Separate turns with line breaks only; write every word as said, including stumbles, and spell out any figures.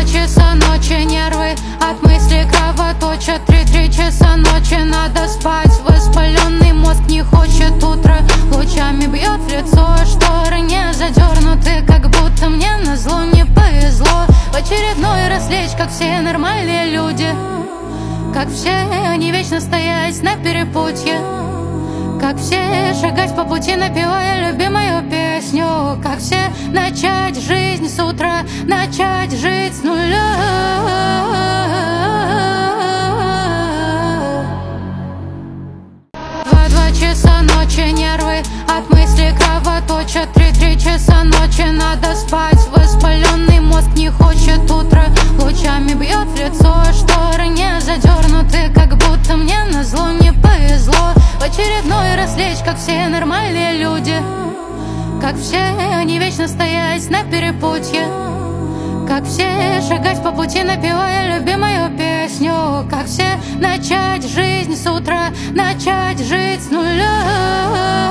часа ночи, нервы от мысли кровоточат. Три-три часа ночи, надо спать. Воспаленный мозг не хочет утро. Лучами бьет в лицо, шторы не задернуты, как будто мне назло не повезло. В очередной раз лечь, как все нормальные люди. Как все они вечно стоять на перепутье. Как все шагать по пути, напевая любимую песню. Как все начать жизнь с утра, начать жить с нуля. Два-два часа ночи, нервы от мысли кровоточат. Три-три часа ночи, надо спать. Воспаленный мозг не хочет утро. Лучами бьет в лицо, шторы не задернуты, как будто мне назло не повезло. В очередной раз лечь, как все нормальные люди. Как все они вечно стоять на перепутье. Как все шагать по пути, напевая любимую песню. Как все начать жизнь с утра, начать жить с нуля.